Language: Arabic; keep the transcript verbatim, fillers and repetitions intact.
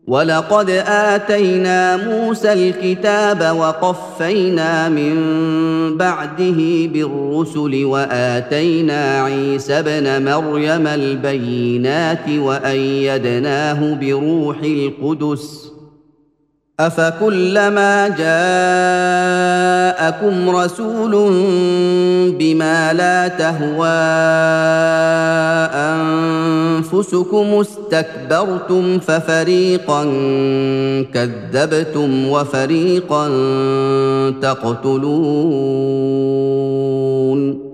وَلَقَدْ آتَيْنَا مُوسَى الْكِتَابَ وَقَفَّيْنَا مِن بَعْدِهِ بِالرُّسُلِ وَآتَيْنَا عِيسَى ابْنَ مَرْيَمَ الْبَيِّنَاتِ وَأَيَّدْنَاهُ بِرُوحِ الْقُدُسِ ۗ أَفَكُلَّمَا جَاءَكُمْ رَسُولٌ بِمَا لَا تَهْوَىٰ أَنفُسُكُمُ اسْتَكْبَرْتُمْ فَفَرِيقًا كَذَّبْتُمْ وَفَرِيقًا تَقْتُلُونَ